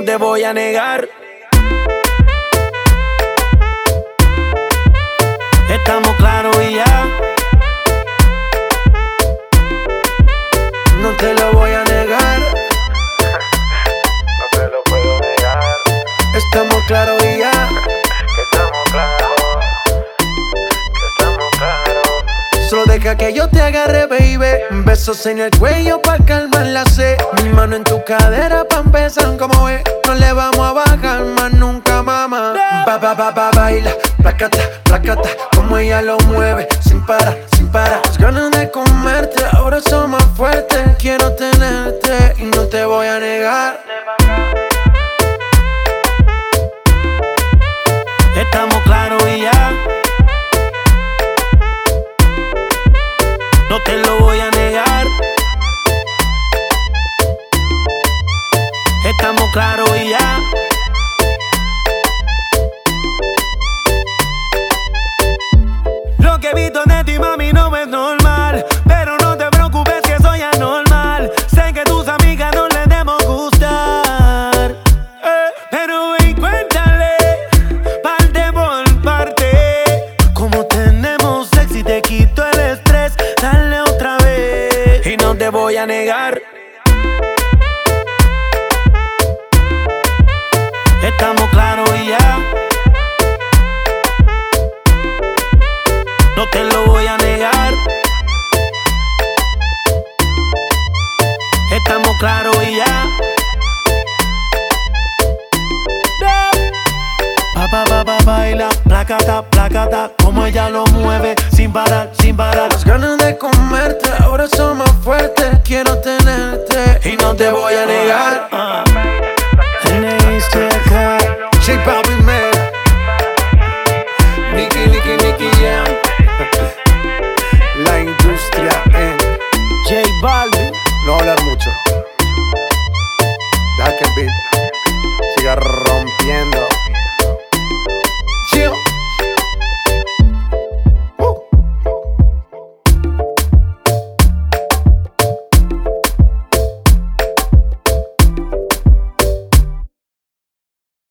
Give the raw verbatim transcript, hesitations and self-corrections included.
te voy a negar. Estamos claros y ya. No te lo voy a negar. No te lo puedo negar. Estamos claros y ya. Que estamos claros. Que estamos claros. Solo deja que yo te agarre, baby. Besos en el cuello pa' calmar la sed. Mi mano en tu cadera pa' empezar como es. No le vamos a bajar más nunca, mamá. Ba, ba, ba, ba, baila, placata, placata. Como ella lo mueve, sin parar, sin parar. Las ganas de comerte, ahora son más fuertes. Quiero tenerte y no te voy a negar. Estamos claros y ya. No te lo voy a negar. Estamos claros y ya. Lo que he visto de ti, mami, no es normal. Pero no te preocupes que soy anormal. Sé que tus amigas no les debemos gustar, eh, pero ven, cuéntale parte por parte. Como tenemos sexo y te quito el estrés. Dale otra vez y no te voy a negar. Estamos claros y ya. No te lo voy a negar. Estamos claros y ya. Pa, pa, pa, pa, baila, placata, placata. Como ella lo mueve, sin parar, sin parar. Las ganas de comerte, ahora son más fuertes. Quiero tenerte y no te voy a negar. uh.